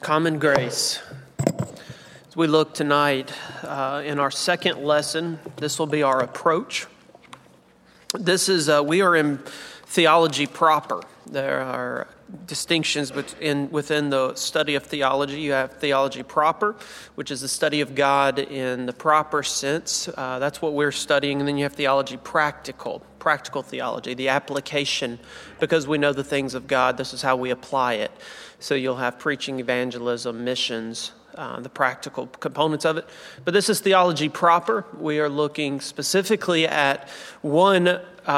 Common grace. As we look tonight in our second lesson, this will be our approach. We are in theology proper. There are distinctions within the study of theology. You have theology proper, which is the study of God in the proper sense. That's what we're studying. And then you have theology practical theology, the application, because we know the things of God. This is how we apply it. So you'll have preaching, evangelism, missions, the practical components of it. But this is theology proper. We are looking specifically at one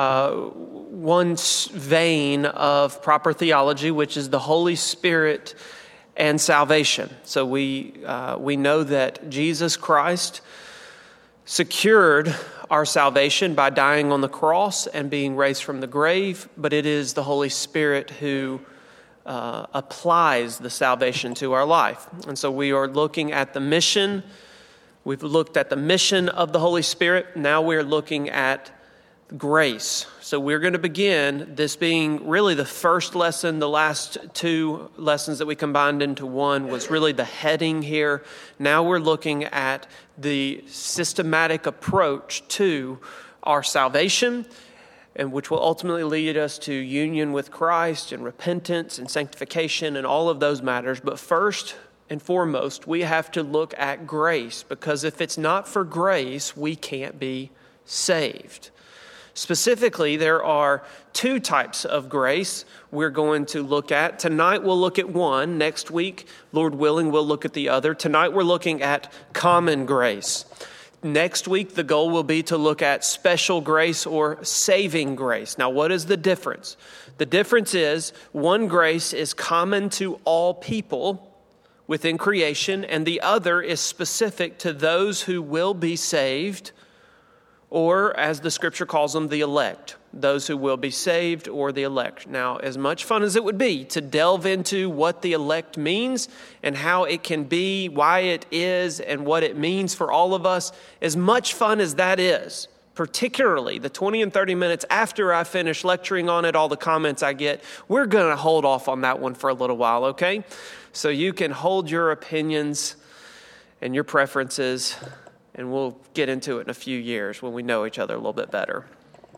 vein of proper theology, which is the Holy Spirit and salvation. So we know that Jesus Christ secured our salvation by dying on the cross and being raised from the grave, but it is the Holy Spirit who applies the salvation to our life. And so we are looking at the mission. We've looked at the mission of the Holy Spirit. Now we're looking at grace. So we're going to begin, this being really the first lesson. The last two lessons that we combined into one was really the heading here. Now we're looking at the systematic approach to our salvation, and which will ultimately lead us to union with Christ and repentance and sanctification and all of those matters. But first and foremost, we have to look at grace, because if it's not for grace, we can't be saved. Specifically, there are two types of grace we're going to look at. Tonight we'll look at one. Next week, Lord willing, we'll look at the other. Tonight we're looking at common grace. Next week, the goal will be to look at special grace or saving grace. Now, what is the difference? The difference is one grace is common to all people within creation, and the other is specific to those who will be saved, or as the scripture calls them, the elect. Those who will be saved or the elect. Now, as much fun as it would be to delve into what the elect means and how it can be, why it is, and what it means for all of us, as much fun as that is, particularly the 20 and 30 minutes after I finish lecturing on it, all the comments I get, we're going to hold off on that one for a little while, okay? So you can hold your opinions and your preferences, and we'll get into it in a few years when we know each other a little bit better.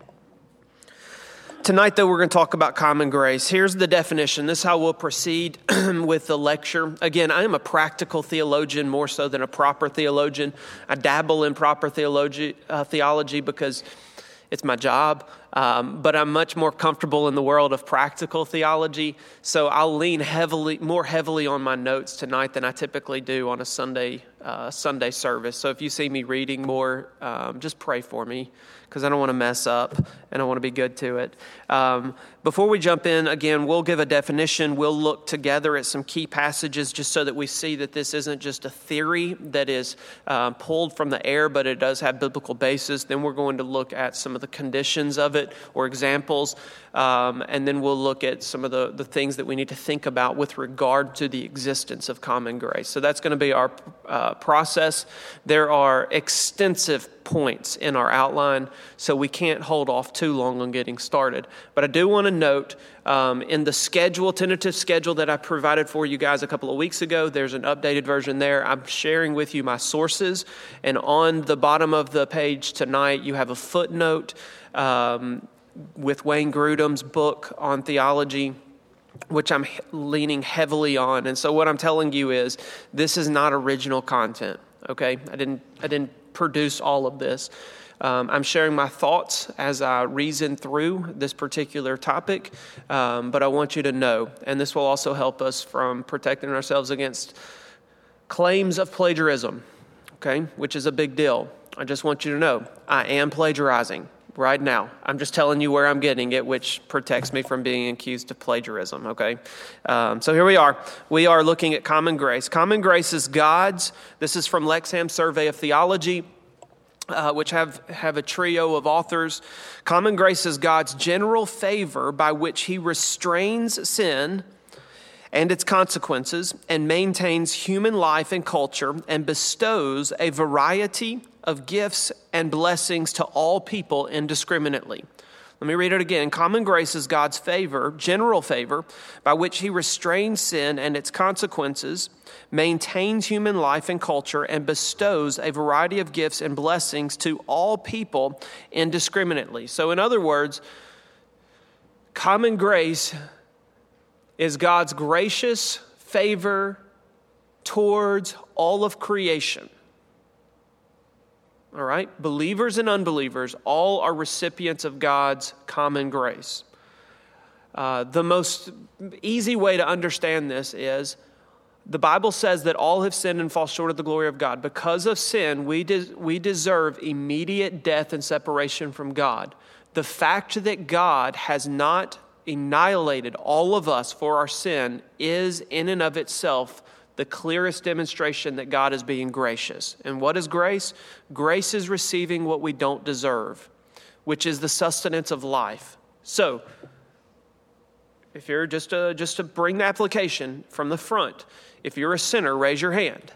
Tonight, though, we're going to talk about common grace. Here's the definition. This is how we'll proceed with the lecture. Again, I am a practical theologian more so than a proper theologian. I dabble in proper theology because it's my job, but I'm much more comfortable in the world of practical theology. So I'll lean more heavily on my notes tonight than I typically do on a Sunday service. So if you see me reading more, just pray for me, because I don't want to mess up and I want to be good to it. Before we jump in, again, we'll give a definition. We'll look together at some key passages just so that we see that this isn't just a theory that is pulled from the air, but it does have biblical basis. Then we're going to look at some of the conditions of it or examples, and then we'll look at some of the things that we need to think about with regard to the existence of common grace. So that's going to be our process. There are extensive points in our outline, so we can't hold off too long on getting started. But I do want to note, in the tentative schedule that I provided for you guys a couple of weeks ago, there's an updated version there. I'm sharing with you my sources, and on the bottom of the page tonight, you have a footnote with Wayne Grudem's book on theology, which I'm leaning heavily on. And so what I'm telling you is, this is not original content, okay? I didn't produce all of this. I'm sharing my thoughts as I reason through this particular topic, but I want you to know, and this will also help us from protecting ourselves against claims of plagiarism, okay, which is a big deal. I just want you to know, I am plagiarizing right now. I'm just telling you where I'm getting it, which protects me from being accused of plagiarism, okay? So here we are. We are looking at common grace. Common grace is God's. This is from Lexham's Survey of Theology, which have a trio of authors. Common grace is God's general favor by which he restrains sin and its consequences and maintains human life and culture and bestows a variety of gifts and blessings to all people indiscriminately. Let me read it again. Common grace is God's favor, general favor, by which he restrains sin and its consequences, maintains human life and culture, and bestows a variety of gifts and blessings to all people indiscriminately. So in other words, common grace is God's gracious favor towards all of creation. All right? Believers and unbelievers, all are recipients of God's common grace. The most easy way to understand this is the Bible says that all have sinned and fall short of the glory of God. Because of sin, we deserve immediate death and separation from God. The fact that God has not annihilated all of us for our sin is in and of itself the clearest demonstration that God is being gracious. And what is grace? Grace is receiving what we don't deserve, which is the sustenance of life. So, if you're just to bring the application from the front, if you're a sinner, raise your hand.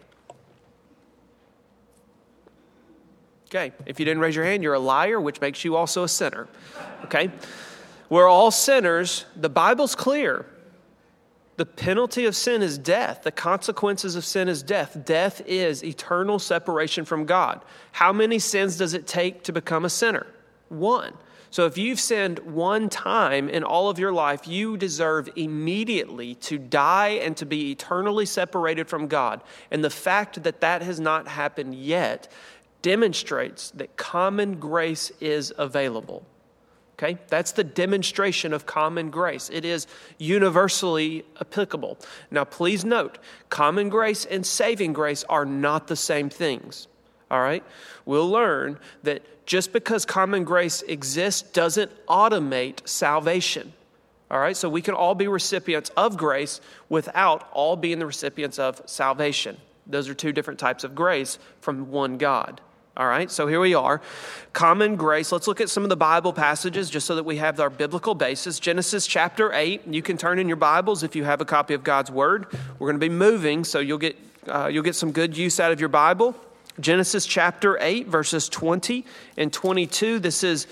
Okay, if you didn't raise your hand, you're a liar, which makes you also a sinner. Okay, we're all sinners. The Bible's clear. The penalty of sin is death. The consequences of sin is death. Death is eternal separation from God. How many sins does it take to become a sinner? One. So if you've sinned one time in all of your life, you deserve immediately to die and to be eternally separated from God. And the fact that that has not happened yet demonstrates that common grace is available. Okay, that's the demonstration of common grace. It is universally applicable. Now, please note, common grace and saving grace are not the same things. All right? We'll learn that just because common grace exists doesn't automate salvation. All right? So we can all be recipients of grace without all being the recipients of salvation. Those are two different types of grace from one God. All right, so here we are. Common grace. Let's look at some of the Bible passages just so that we have our biblical basis. Genesis chapter 8. You can turn in your Bibles if you have a copy of God's Word. We're going to be moving, so you'll get some good use out of your Bible. Genesis chapter 8, verses 20 and 22. This is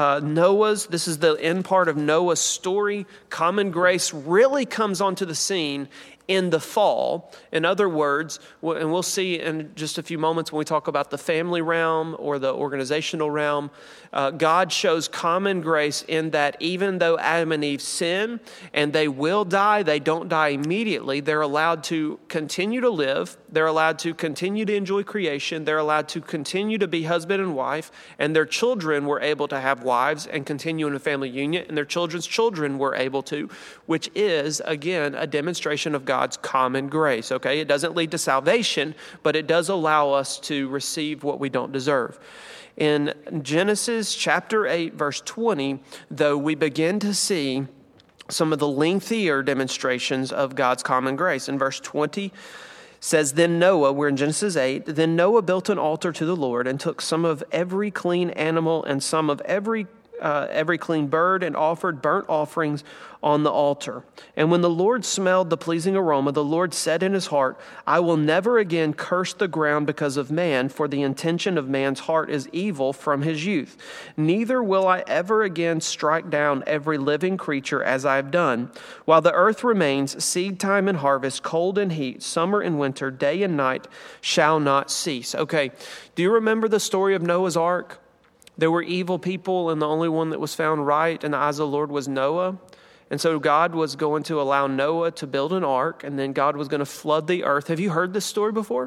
this is the end part of Noah's story. Common grace really comes onto the scene in the fall. In other words, and we'll see in just a few moments when we talk about the family realm or the organizational realm, God shows common grace in that even though Adam and Eve sin and they will die, they don't die immediately. They're allowed to continue to live. They're allowed to continue to enjoy creation. They're allowed to continue to be husband and wife, and their children were able to have wives and continue in a family union, and their children's children were able to, which is, again, a demonstration of God's common grace, okay? It doesn't lead to salvation, but it does allow us to receive what we don't deserve. In Genesis chapter 8, verse 20, though, we begin to see some of the lengthier demonstrations of God's common grace. In verse 20, says, then Noah, we're in Genesis 8, then Noah built an altar to the Lord and took some of every clean animal and some of every clean bird and offered burnt offerings on the altar. And when the Lord smelled the pleasing aroma, the Lord said in his heart, I will never again curse the ground because of man, for the intention of man's heart is evil from his youth. Neither will I ever again strike down every living creature as I have done. While the earth remains, seed time and harvest, cold and heat, summer and winter, day and night shall not cease. Okay, do you remember the story of Noah's Ark? There were evil people, and the only one that was found right in the eyes of the Lord was Noah. And so God was going to allow Noah to build an ark, and then God was going to flood the earth. Have you heard this story before?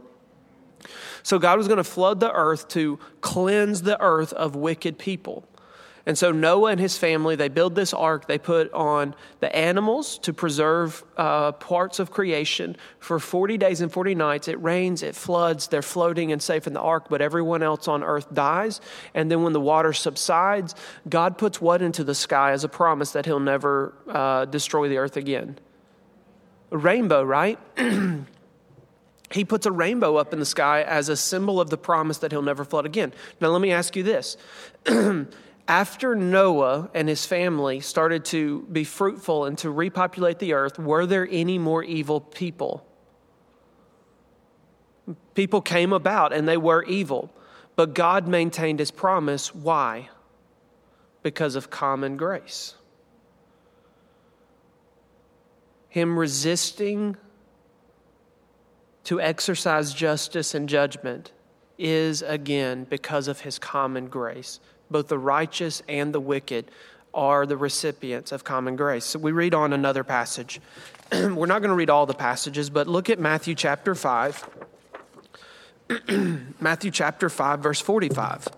So God was going to flood the earth to cleanse the earth of wicked people. And so Noah and his family, they build this ark. They put on the animals to preserve parts of creation. For 40 days and 40 nights, it rains, it floods, they're floating and safe in the ark, but everyone else on earth dies. And then when the water subsides, God puts what into the sky as a promise that he'll never destroy the earth again? A rainbow, right? He puts a rainbow up in the sky as a symbol of the promise that he'll never flood again. Now let me ask you this. After Noah and his family started to be fruitful and to repopulate the earth, were there any more evil people? People came about and they were evil, but God maintained his promise. Why? because of common grace. Him resisting to exercise justice and judgment is, again, because of his common grace. Both the righteous and the wicked are the recipients of common grace. So we read on another passage. We're not going to read all the passages, but look at Matthew chapter 5. Matthew chapter 5, verse 45.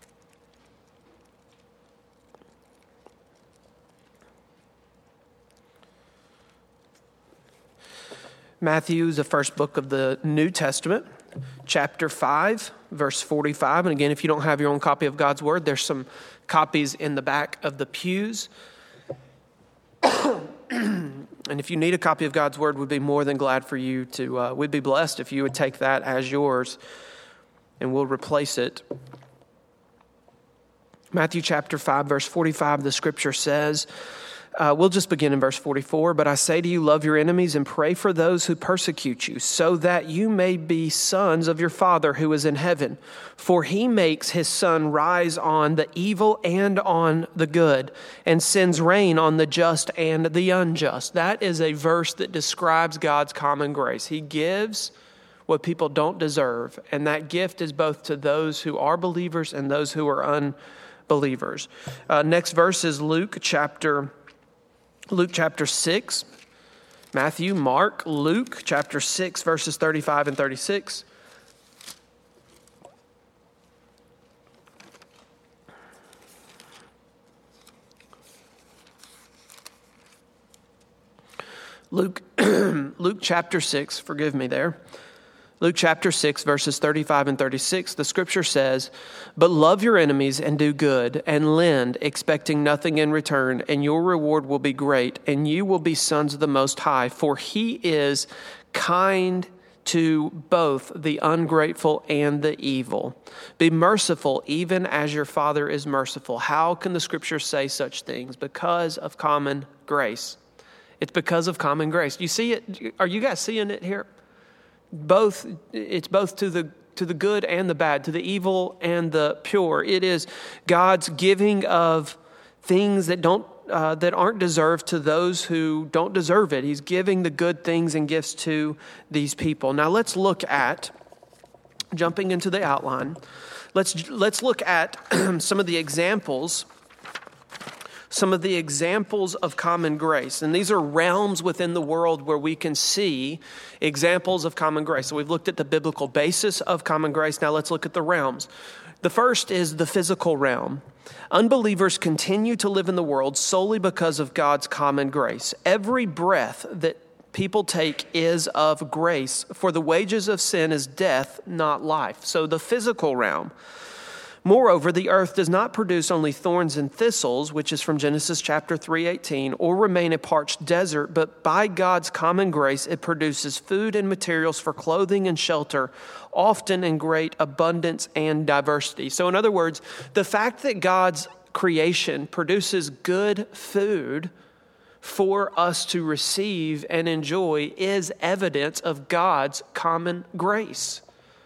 Matthew is the first book of the New Testament, chapter 5, verse 45. And again, if you don't have your own copy of God's Word, there's some copies in the back of the pews. And if you need a copy of God's Word, we'd be more than glad for you to, we'd be blessed if you would take that as yours, and we'll replace it. Matthew chapter 5, verse 45, the scripture says, we'll just begin in verse 44. But I say to you, love your enemies and pray for those who persecute you, so that you may be sons of your Father who is in heaven. For he makes his sun rise on the evil and on the good, and sends rain on the just and the unjust. That is a verse that describes God's common grace. He gives what people don't deserve, and that gift is both to those who are believers and those who are unbelievers. Next verse is Luke chapter 6, Matthew, Mark, Luke, chapter 6, verses 35 and 36. Luke chapter 6, forgive me there. Luke chapter 6, verses 35 and 36, the scripture says, but love your enemies and do good and lend, expecting nothing in return, and your reward will be great, and you will be sons of the Most High, for he is kind to both the ungrateful and the evil. Be merciful even as your Father is merciful. How can the scripture say such things? Because of common grace. It's because of common grace. You see it? Are you guys seeing it here? It's both to the good and the bad, to the evil and the pure. It is God's giving of things that aren't deserved to those who don't deserve it. He's giving the good things and gifts to these people. Now let's look at, jumping into the outline, let's look at some of the examples of common grace. And these are realms within the world where we can see examples of common grace. So we've looked at the biblical basis of common grace. Now let's look at the realms. The first is the physical realm. Unbelievers continue to live in the world solely because of God's common grace. Every breath that people take is of grace, for the wages of sin is death, not life. So the physical realm. Moreover, the earth does not produce only thorns and thistles, which is from Genesis chapter 3:18, or remain a parched desert, but by God's common grace, it produces food and materials for clothing and shelter, often in great abundance and diversity. So in other words, the fact that God's creation produces good food for us to receive and enjoy is evidence of God's common grace.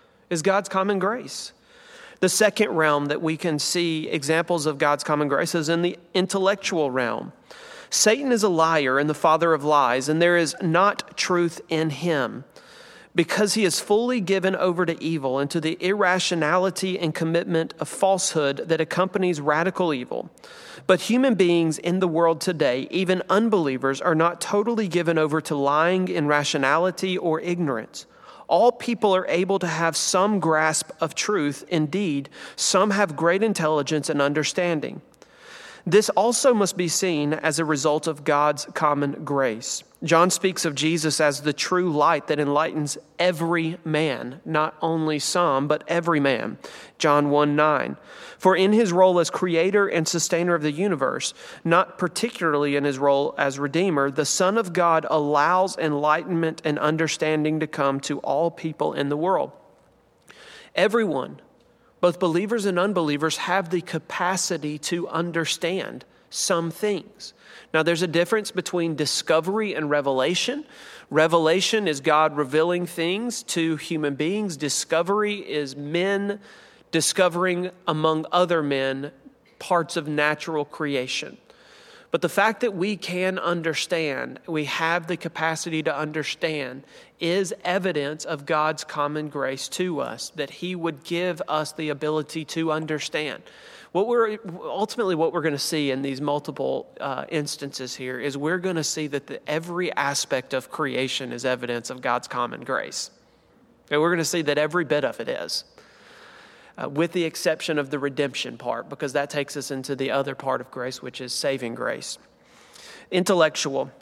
The second realm that we can see examples of God's common grace is in the intellectual realm. Satan is a liar and the father of lies, and there is not truth in him, because he is fully given over to evil and to the irrationality and commitment of falsehood that accompanies radical evil. But human beings in the world today, even unbelievers, are not totally given over to lying, irrationality, or ignorance. All people are able to have some grasp of truth. Indeed, some have great intelligence and understanding. This also must be seen as a result of God's common grace. John speaks of Jesus as the true light that enlightens every man, not only some, but every man. John 1:9. For in his role as creator and sustainer of the universe, not particularly in his role as redeemer, the Son of God allows enlightenment and understanding to come to all people in the world. Everyone, both believers and unbelievers, have the capacity to understand some things. Now, there's a difference between discovery and revelation. Revelation is God revealing things to human beings. Discovery is men discovering among other men parts of natural creation. But the fact that we can understand, we have the capacity to understand, is evidence of God's common grace to us, that He would give us the ability to understand. What we're going to see in these multiple instances here is we're going to see that every aspect of creation is evidence of God's common grace. And we're going to see that every bit of it is. With the exception of the redemption part, because that takes us into the other part of grace, which is saving grace. Intellectual.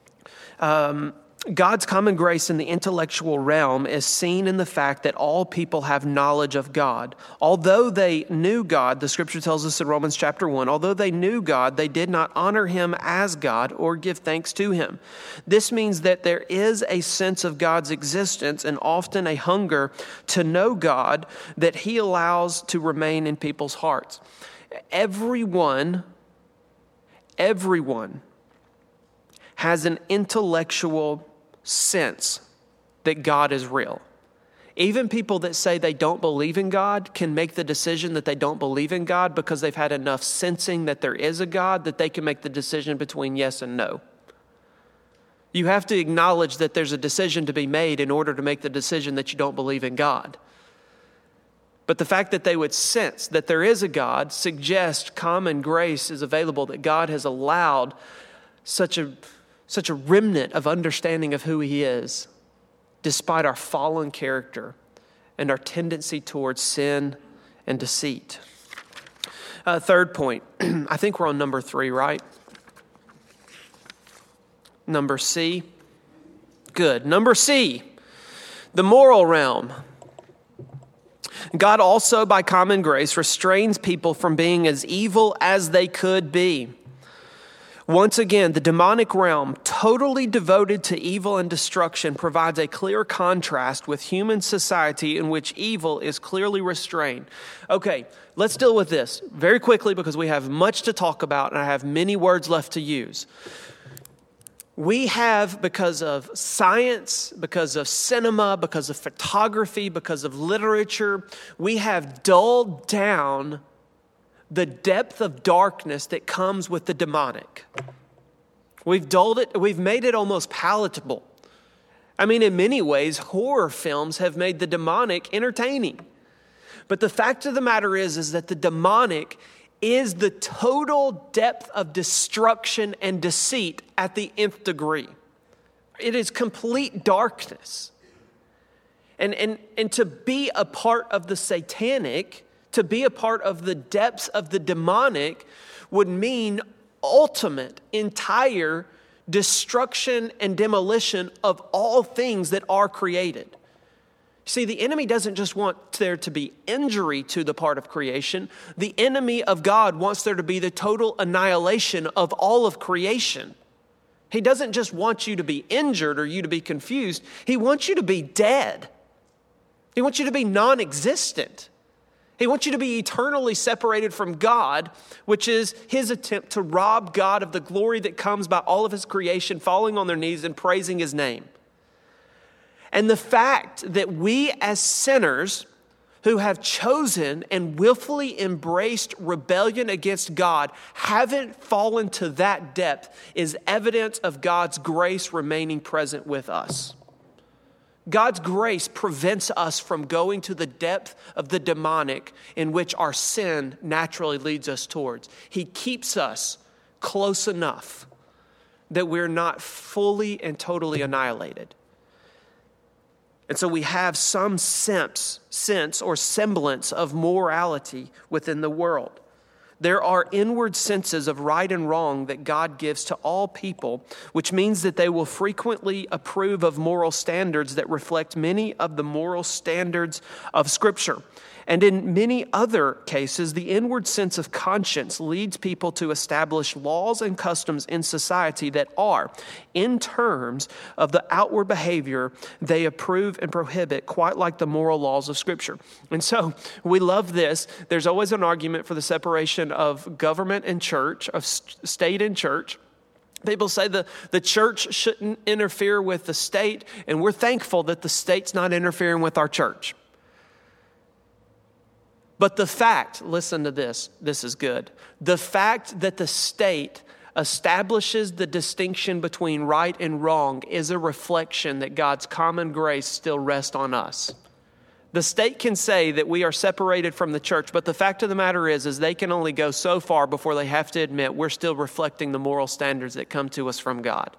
God's common grace in the intellectual realm is seen in the fact that all people have knowledge of God. Although they knew God, the scripture tells us in Romans chapter 1, although they knew God, they did not honor Him as God or give thanks to Him. This means that there is a sense of God's existence and often a hunger to know God that He allows to remain in people's hearts. Everyone has an intellectual sense that God is real. Even people that say they don't believe in God can make the decision that they don't believe in God because they've had enough sensing that there is a God that they can make the decision between yes and no. You have to acknowledge that there's a decision to be made in order to make the decision that you don't believe in God. But the fact that they would sense that there is a God suggests common grace is available, that God has allowed such a remnant of understanding of who He is, despite our fallen character and our tendency towards sin and deceit. Third point, I think we're on number 3, right? Number C. Good. Number C, the moral realm. God also, by common grace, restrains people from being as evil as they could be. Once again, the demonic realm, totally devoted to evil and destruction, provides a clear contrast with human society in which evil is clearly restrained. Okay, let's deal with this very quickly because we have much to talk about and I have many words left to use. We have, because of science, because of cinema, because of photography, because of literature, we have dulled down the depth of darkness that comes with the demonic. We've dulled it, we've made it almost palatable. I mean, in many ways, horror films have made the demonic entertaining. But the fact of the matter is that the demonic is the total depth of destruction and deceit at the nth degree. It is complete darkness. And to be a part of the satanic, to be a part of the depths of the demonic would mean ultimate, entire destruction and demolition of all things that are created. See, the enemy doesn't just want there to be injury to the part of creation. The enemy of God wants there to be the total annihilation of all of creation. He doesn't just want you to be injured or you to be confused. He wants you to be dead. He wants you to be non-existent. He wants you to be eternally separated from God, which is His attempt to rob God of the glory that comes by all of His creation, falling on their knees and praising His name. And the fact that we as sinners who have chosen and willfully embraced rebellion against God haven't fallen to that depth is evidence of God's grace remaining present with us. God's grace prevents us from going to the depth of the demonic in which our sin naturally leads us towards. He keeps us close enough that we're not fully and totally annihilated. And so we have some sense or semblance of morality within the world. There are inward senses of right and wrong that God gives to all people, which means that they will frequently approve of moral standards that reflect many of the moral standards of Scripture. And in many other cases, the inward sense of conscience leads people to establish laws and customs in society that are, in terms of the outward behavior they approve and prohibit, quite like the moral laws of Scripture. And so we love this. There's always an argument for the separation of government and church, of state and church. People say the church shouldn't interfere with the state, and we're thankful that the state's not interfering with our church. But the fact, listen to this is good. The fact that the state establishes the distinction between right and wrong is a reflection that God's common grace still rests on us. The state can say that we are separated from the church, but the fact of the matter is they can only go so far before they have to admit we're still reflecting the moral standards that come to us from God.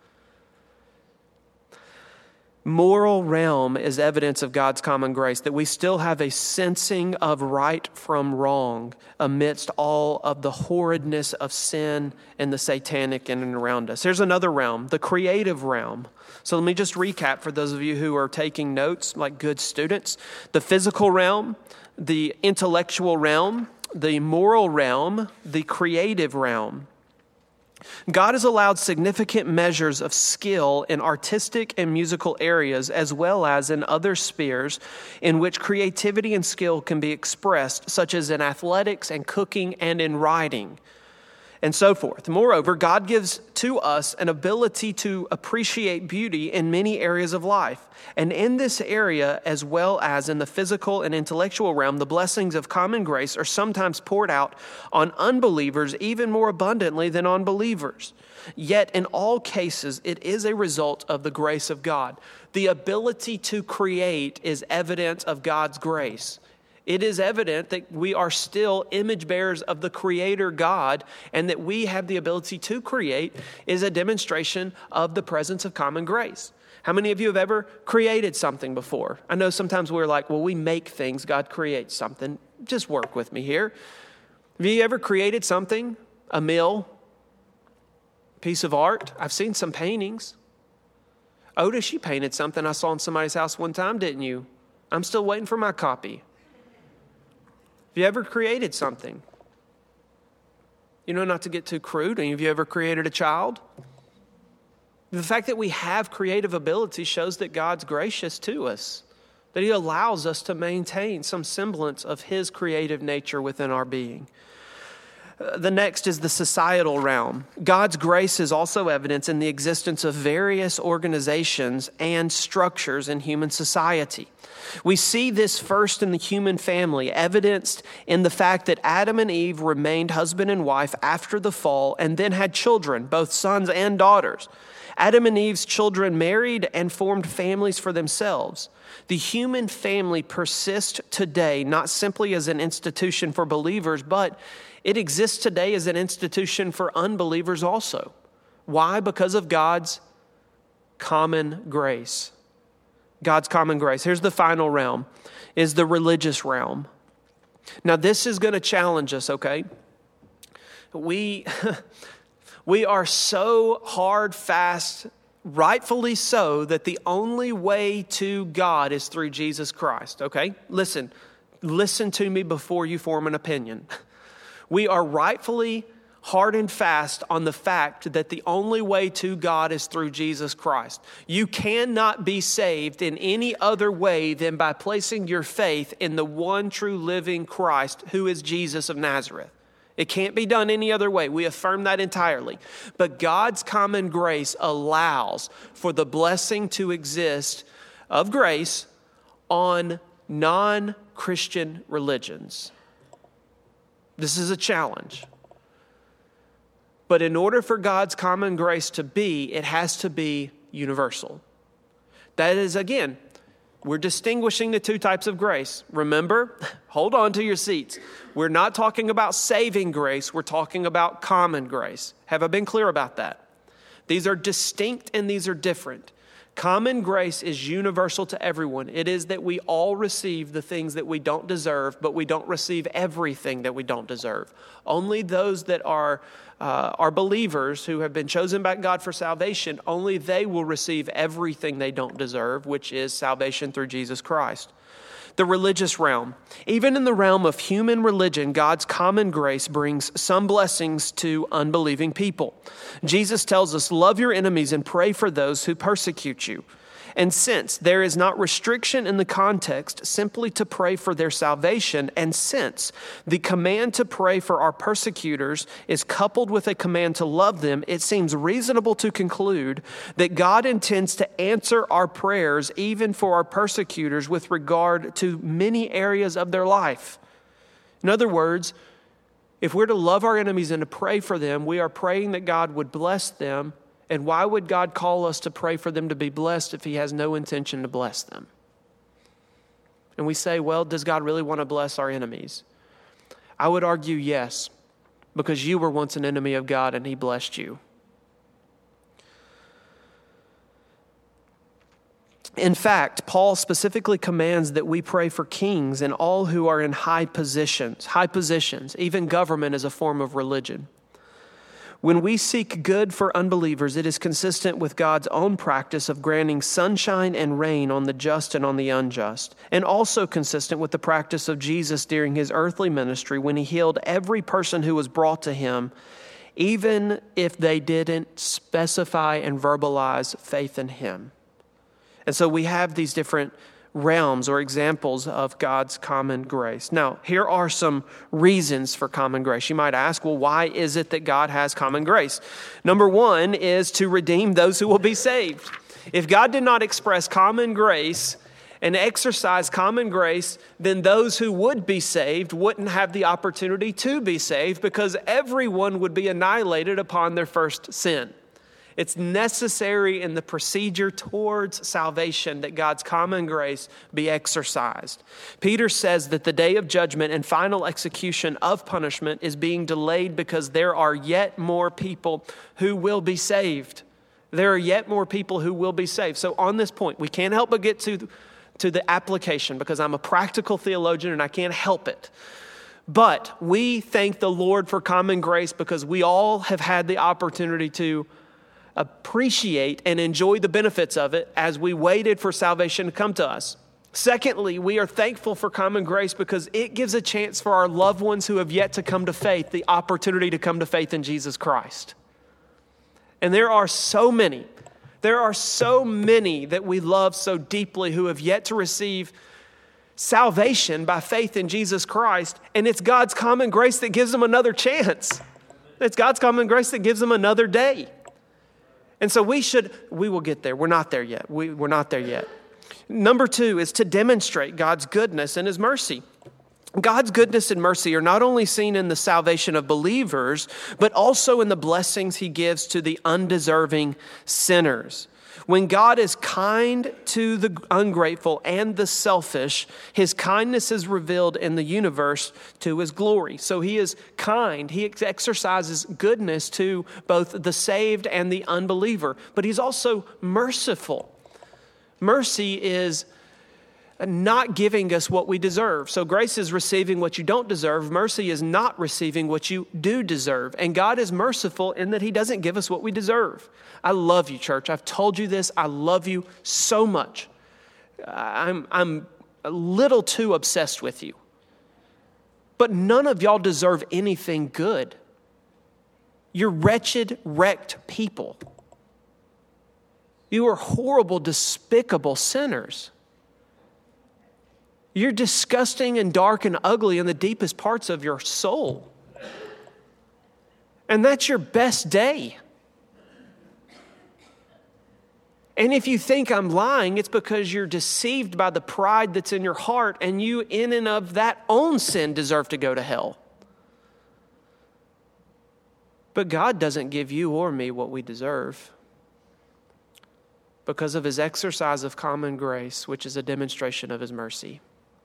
Moral realm is evidence of God's common grace, that we still have a sensing of right from wrong amidst all of the horridness of sin and the satanic in and around us. Here's another realm, the creative realm. So let me just recap for those of you who are taking notes like good students. The physical realm, the intellectual realm, the moral realm, the creative realm. God has allowed significant measures of skill in artistic and musical areas as well as in other spheres in which creativity and skill can be expressed, such as in athletics and cooking and in writing and so forth. Moreover, God gives to us an ability to appreciate beauty in many areas of life. And in this area, as well as in the physical and intellectual realm, the blessings of common grace are sometimes poured out on unbelievers even more abundantly than on believers. Yet in all cases, it is a result of the grace of God. The ability to create is evidence of God's grace. It is evident that we are still image bearers of the Creator God, and that we have the ability to create is a demonstration of the presence of common grace. How many of you have ever created something before? I know sometimes we're like, well, we make things, God creates something. Just work with me here. Have you ever created something? A meal? Piece of art? I've seen some paintings. Oda, she painted something I saw in somebody's house one time, didn't you? I'm still waiting for my copy. Have you ever created something? You know, not to get too crude, have you ever created a child? The fact that we have creative ability shows that God's gracious to us, that He allows us to maintain some semblance of His creative nature within our being. The next is the societal realm. God's grace is also evidence in the existence of various organizations and structures in human society. We see this first in the human family, evidenced in the fact that Adam and Eve remained husband and wife after the fall and then had children, both sons and daughters. Adam and Eve's children married and formed families for themselves. The human family persists today not simply as an institution for believers, but it exists today as an institution for unbelievers also. Why? Because of God's common grace. God's common grace. Here's the final realm, is the religious realm. Now this is going to challenge us, okay? We are so hard, fast, rightfully so, that the only way to God is through Jesus Christ, okay? Listen to me before you form an opinion. We are rightfully hard and fast on the fact that the only way to God is through Jesus Christ. You cannot be saved in any other way than by placing your faith in the one true living Christ, who is Jesus of Nazareth. It can't be done any other way. We affirm that entirely. But God's common grace allows for the blessing to exist of grace on non-Christian religions. This is a challenge. But in order for God's common grace to be, it has to be universal. That is, again, we're distinguishing the two types of grace. Remember, hold on to your seats. We're not talking about saving grace. We're talking about common grace. Have I been clear about that? These are distinct and these are different. Common grace is universal to everyone. It is that we all receive the things that we don't deserve, but we don't receive everything that we don't deserve. Only those that are believers who have been chosen by God for salvation, only they will receive everything they don't deserve, which is salvation through Jesus Christ. The religious realm. Even in the realm of human religion, God's common grace brings some blessings to unbelieving people. Jesus tells us, love your enemies and pray for those who persecute you. And since there is not restriction in the context simply to pray for their salvation, and since the command to pray for our persecutors is coupled with a command to love them, it seems reasonable to conclude that God intends to answer our prayers even for our persecutors with regard to many areas of their life. In other words, if we're to love our enemies and to pray for them, we are praying that God would bless them. And why would God call us to pray for them to be blessed if he has no intention to bless them? And we say, well, does God really want to bless our enemies? I would argue yes, because you were once an enemy of God and he blessed you. In fact, Paul specifically commands that we pray for kings and all who are in high positions. Even government is a form of religion. When we seek good for unbelievers, it is consistent with God's own practice of granting sunshine and rain on the just and on the unjust, and also consistent with the practice of Jesus during his earthly ministry when he healed every person who was brought to him, even if they didn't specify and verbalize faith in him. And so we have these different realms or examples of God's common grace. Now, here are some reasons for common grace. You might ask, well, why is it that God has common grace? Number one is to redeem those who will be saved. If God did not express common grace and exercise common grace, then those who would be saved wouldn't have the opportunity to be saved because everyone would be annihilated upon their first sin. It's necessary in the procedure towards salvation that God's common grace be exercised. Peter says that the day of judgment and final execution of punishment is being delayed because there are yet more people who will be saved. There are yet more people who will be saved. So on this point, we can't help but get to the application because I'm a practical theologian and I can't help it. But we thank the Lord for common grace because we all have had the opportunity to appreciate and enjoy the benefits of it as we waited for salvation to come to us. Secondly, we are thankful for common grace because it gives a chance for our loved ones who have yet to come to faith the opportunity to come to faith in Jesus Christ. And there are so many that we love so deeply who have yet to receive salvation by faith in Jesus Christ, and it's God's common grace that gives them another chance. It's God's common grace that gives them another day. And so we will get there. We're not there yet. We're not there yet. Number two is to demonstrate God's goodness and his mercy. God's goodness and mercy are not only seen in the salvation of believers, but also in the blessings he gives to the undeserving sinners. When God is kind to the ungrateful and the selfish, his kindness is revealed in the universe to his glory. So he is kind. He exercises goodness to both the saved and the unbeliever. But he's also merciful. Mercy is not giving us what we deserve. So grace is receiving what you don't deserve. Mercy is not receiving what you do deserve. And God is merciful in that he doesn't give us what we deserve. I love you, church. I've told you this. I love you so much. I'm a little too obsessed with you. But none of y'all deserve anything good. You're wretched, wrecked people. You are horrible, despicable sinners. You're disgusting and dark and ugly in the deepest parts of your soul. And that's your best day. And if you think I'm lying, it's because you're deceived by the pride that's in your heart, and you, in and of that own sin, deserve to go to hell. But God doesn't give you or me what we deserve because of his exercise of common grace, which is a demonstration of his mercy.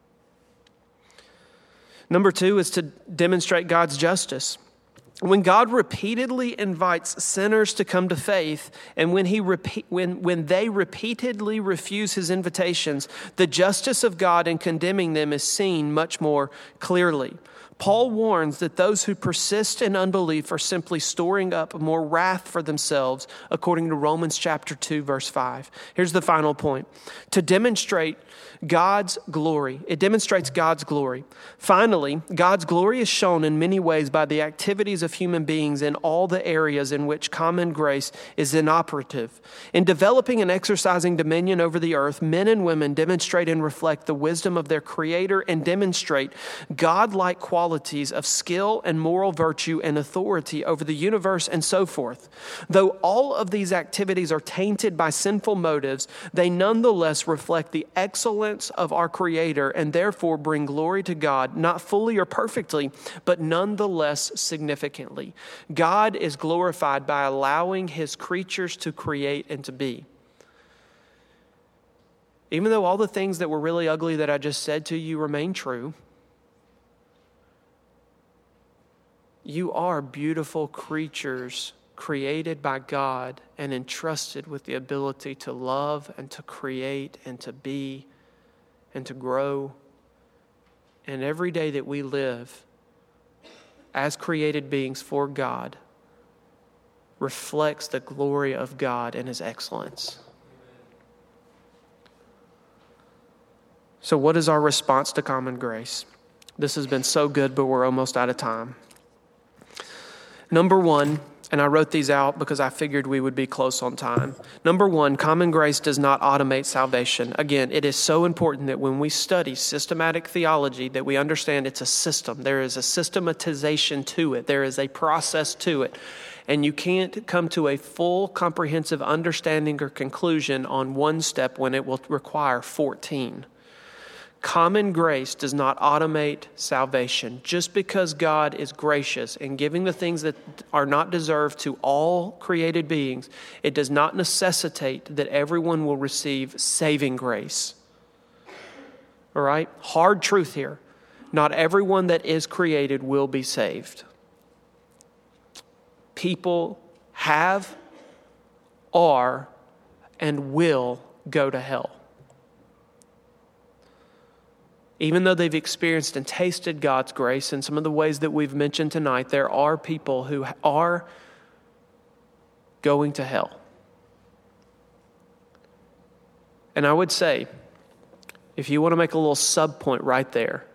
Number two is to demonstrate God's justice. When God repeatedly invites sinners to come to faith, and when they repeatedly refuse his invitations, the justice of God in condemning them is seen much more clearly. Paul warns that those who persist in unbelief are simply storing up more wrath for themselves, according to Romans chapter 2, verse 5. Here's the final point. To demonstrate God's glory, it demonstrates God's glory. Finally, God's glory is shown in many ways by the activities of human beings in all the areas in which common grace is inoperative. In developing and exercising dominion over the earth, men and women demonstrate and reflect the wisdom of their Creator and demonstrate God-like qualities qualities of skill and moral virtue and authority over the universe and so forth. Though all of these activities are tainted by sinful motives, they nonetheless reflect the excellence of our Creator and therefore bring glory to God, not fully or perfectly, but nonetheless significantly. God is glorified by allowing His creatures to create and to be. Even though all the things that were really ugly that I just said to you remain true, you are beautiful creatures created by God and entrusted with the ability to love and to create and to be and to grow. And every day that we live as created beings for God reflects the glory of God and His excellence. So what is our response to common grace? This has been so good, but we're almost out of time. Number one, and I wrote these out because I figured we would be close on time. Number one, common grace does not automate salvation. Again, it is so important that when we study systematic theology that we understand it's a system. There is a systematization to it. There is a process to it. And you can't come to a full comprehensive understanding or conclusion on one step when it will require 14. Common grace does not automate salvation. Just because God is gracious in giving the things that are not deserved to all created beings, it does not necessitate that everyone will receive saving grace. All right? Hard truth here. Not everyone that is created will be saved. People have, are, and will go to hell. Even though they've experienced and tasted God's grace in some of the ways that we've mentioned tonight, there are people who are going to hell. And I would say, if you want to make a little sub-point right there,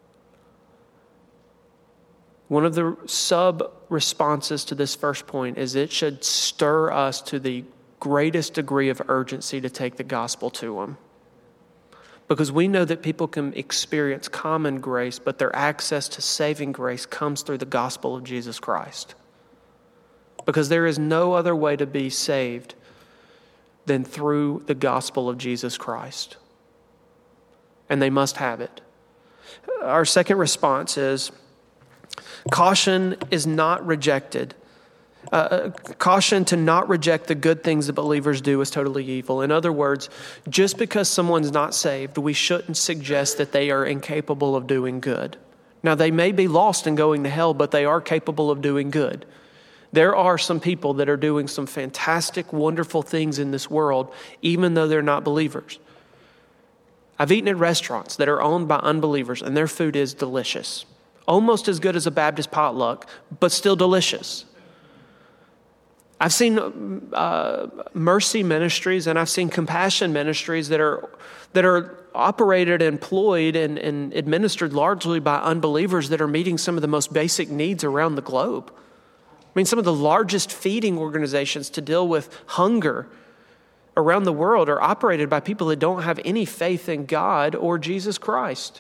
one of the sub-responses to this first point is it should stir us to the greatest degree of urgency to take the gospel to them. Because we know that people can experience common grace, but their access to saving grace comes through the gospel of Jesus Christ. Because there is no other way to be saved than through the gospel of Jesus Christ. And they must have it. Our second response is, caution is not rejected. Caution to not reject the good things that believers do is totally evil. In other words, just because someone's not saved, we shouldn't suggest that they are incapable of doing good. Now, they may be lost and going to hell, but they are capable of doing good. There are some people that are doing some fantastic, wonderful things in this world, even though they're not believers. I've eaten at restaurants that are owned by unbelievers, and their food is delicious. Almost as good as a Baptist potluck, but still delicious. I've seen mercy ministries and I've seen compassion ministries that are operated, employed, and administered largely by unbelievers that are meeting some of the most basic needs around the globe. I mean, some of the largest feeding organizations to deal with hunger around the world are operated by people that don't have any faith in God or Jesus Christ.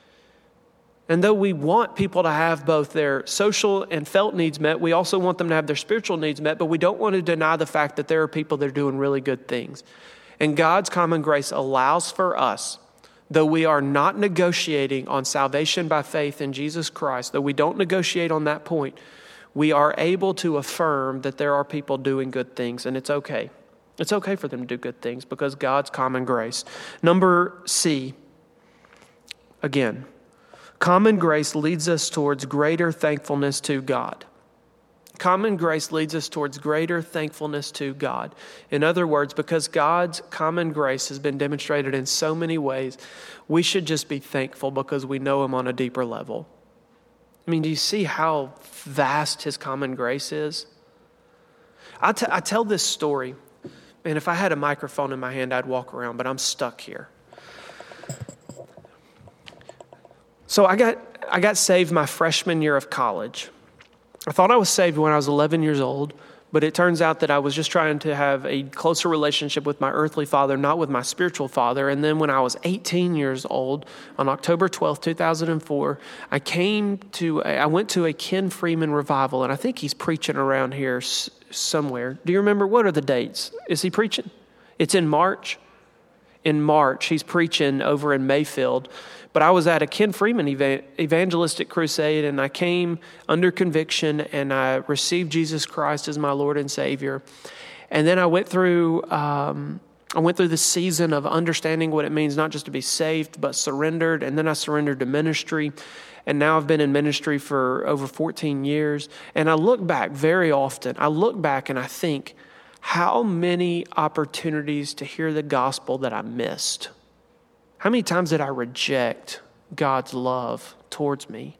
And though we want people to have both their social and felt needs met, we also want them to have their spiritual needs met, but we don't want to deny the fact that there are people that are doing really good things. And God's common grace allows for us, though we are not negotiating on salvation by faith in Jesus Christ, though we don't negotiate on that point, we are able to affirm that there are people doing good things, and it's okay. It's okay for them to do good things because God's common grace. Number C, again, common grace leads us towards greater thankfulness to God. Common grace leads us towards greater thankfulness to God. In other words, because God's common grace has been demonstrated in so many ways, we should just be thankful because we know Him on a deeper level. I mean, do you see how vast His common grace is? I tell this story, and if I had a microphone in my hand, I'd walk around, but I'm stuck here. So I got saved my freshman year of college. I thought I was saved when I was 11 years old, But it turns out that I was just trying to have a closer relationship with my earthly father, not with my spiritual father. And then when I was 18 years old, on October 12th, 2004, I went to a Ken Freeman revival, and I think he's preaching around here somewhere. Do you remember, what are the dates? Is he preaching? It's in March. In March, he's preaching over in Mayfield. But I was at a Ken Freeman evangelistic crusade, and I came under conviction, and I received Jesus Christ as my Lord and Savior. And then I went through the season of understanding what it means not just to be saved, but surrendered. And then I surrendered to ministry. And now I've been in ministry for over 14 years. And I look back very often. I look back and I think, how many opportunities to hear the gospel that I missed? How many times did I reject God's love towards me?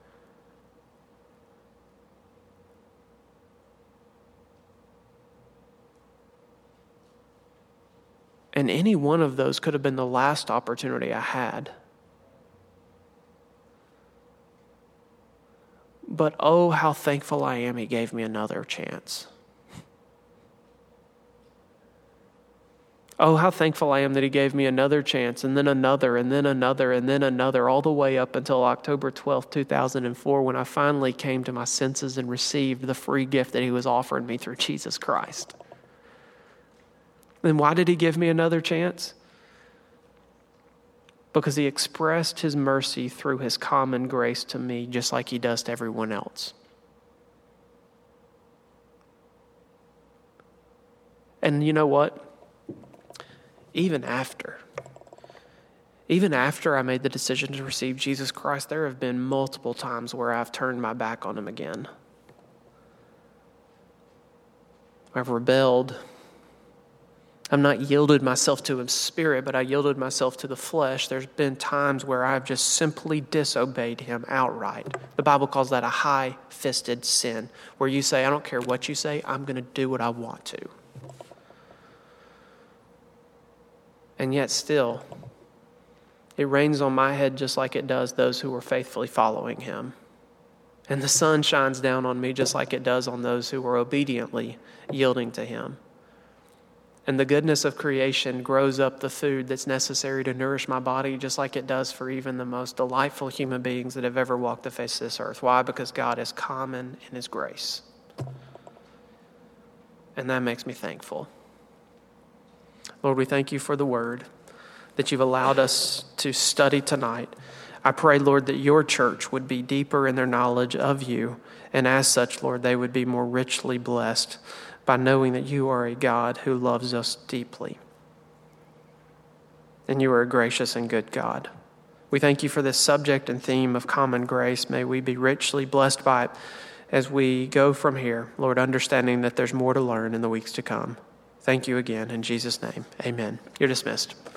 And any one of those could have been the last opportunity I had. But oh, how thankful I am He gave me another chance. Oh, how thankful I am that He gave me another chance, and then another, and then another, and then another, all the way up until October 12th, 2004, when I finally came to my senses and received the free gift that He was offering me through Jesus Christ. Then why did He give me another chance? Because He expressed His mercy through His common grace to me, just like He does to everyone else. And you know what? Even after I made the decision to receive Jesus Christ, there have been multiple times where I've turned my back on Him again. I've rebelled. I've not yielded myself to His Spirit, but I yielded myself to the flesh. There's been times where I've just simply disobeyed Him outright. The Bible calls that a high-fisted sin, where you say, I don't care what you say, I'm going to do what I want to. And yet still, it rains on my head just like it does those who are faithfully following Him. And the sun shines down on me just like it does on those who are obediently yielding to Him. And the goodness of creation grows up the food that's necessary to nourish my body just like it does for even the most delightful human beings that have ever walked the face of this earth. Why? Because God is common in His grace. And that makes me thankful. Lord, we thank You for the word that You've allowed us to study tonight. I pray, Lord, that Your church would be deeper in their knowledge of You. And as such, Lord, they would be more richly blessed by knowing that You are a God who loves us deeply. And You are a gracious and good God. We thank You for this subject and theme of common grace. May we be richly blessed by it as we go from here, Lord, understanding that there's more to learn in the weeks to come. Thank You again. In Jesus' name, amen. You're dismissed.